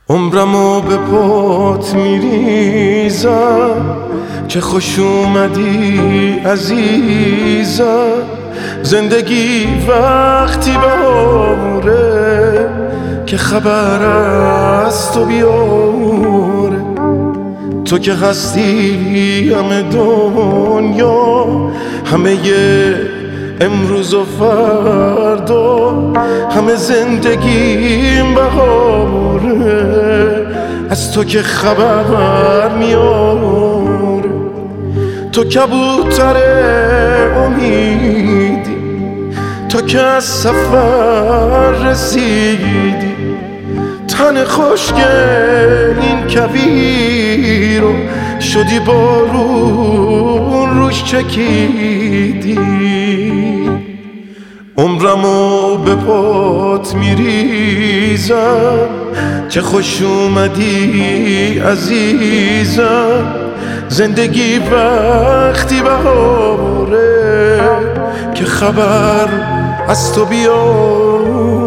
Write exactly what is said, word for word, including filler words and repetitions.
عمرمو به پات میریزم که خوش اومدی عزیزم. زندگی وقتی بهاره که خبر از تو بیاره. تو که هستی همه دنیا، همه ی امروز و فردا، همه زندگیم بهاره از تو که خبر میاره. تو کبوتر امیدی، تو که از سفر رسیدی. تن خوشگل این کویر رو شدی بارون روش چکیدی. عمرمو به پات میریزم که خوش اومدی عزیزم. زندگی وقتی بهاره که خبر از تو بیاره.